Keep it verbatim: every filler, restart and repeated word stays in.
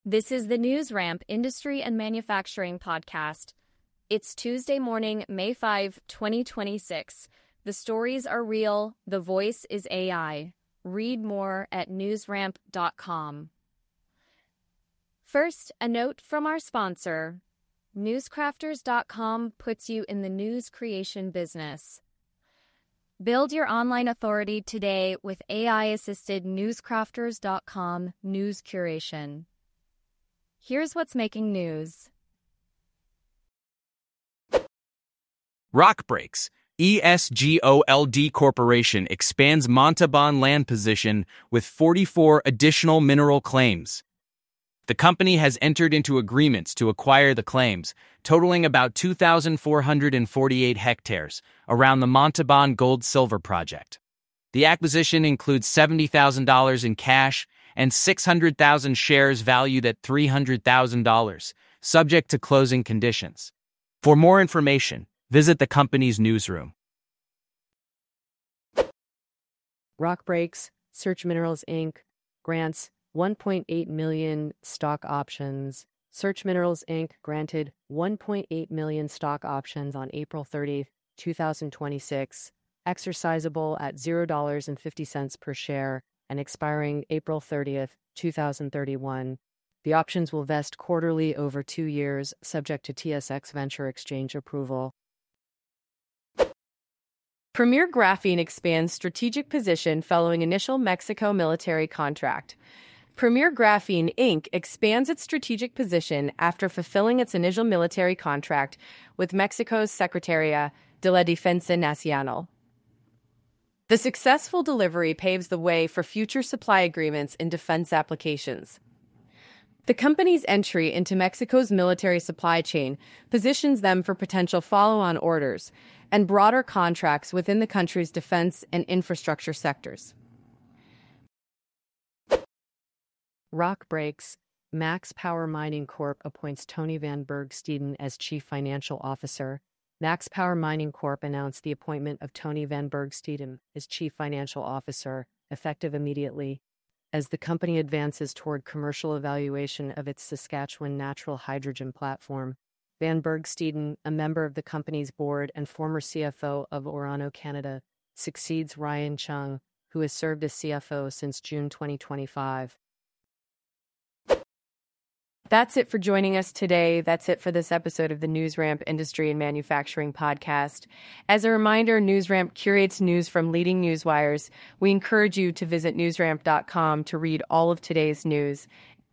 This is the NewsRamp Industry and Manufacturing Podcast. It's Tuesday morning, May fifth, twenty twenty-six. The stories are real. The voice is A I. Read more at newsramp dot com. First, a note from our sponsor. newscrafters dot com puts you in the news creation business. Build your online authority today with A I-assisted newscrafters dot com news curation. Here's what's making news. Rockbreaks. E S G O L D Corporation expands Montalban land position with forty-four additional mineral claims. The company has entered into agreements to acquire the claims, totaling about two thousand four hundred forty-eight hectares, around the Montalban Gold-Silver Project. The acquisition includes seventy thousand dollars in cash and six hundred thousand shares valued at three hundred thousand dollars, subject to closing conditions. For more information, visit the company's newsroom. Rockbreaks, Search Minerals Incorporated grants one point eight million stock options. Search Minerals Incorporated granted one point eight million stock options on April thirtieth, twenty twenty-six, exercisable at zero dollars and fifty cents per share and expiring April thirtieth, twenty thirty-one. The options will vest quarterly over two years, subject to T S X Venture Exchange approval. Premier Graphene expands strategic position following initial Mexico military contract. Premier Graphene Incorporated expands its strategic position after fulfilling its initial military contract with Mexico's Secretaría de la Defensa Nacional. The successful delivery paves the way for future supply agreements in defense applications. The company's entry into Mexico's military supply chain positions them for potential follow-on orders and broader contracts within the country's defense and infrastructure sectors. Rockbreaks, Max Power Mining Corp appoints Tony Van Bergsteden as Chief Financial Officer. Max Power Mining Corp announced the appointment of Tony Van Bergsteden as Chief Financial Officer, effective immediately, as the company advances toward commercial evaluation of its Saskatchewan natural hydrogen platform. Van Bergsteden, a member of the company's board and former C F O of Orano Canada, succeeds Ryan Chung, who has served as C F O since June twenty twenty-five. That's it for joining us today. That's it for this episode of the NewsRamp Industry and Manufacturing Podcast. As a reminder, NewsRamp curates news from leading newswires. We encourage you to visit newsramp dot com to read all of today's news.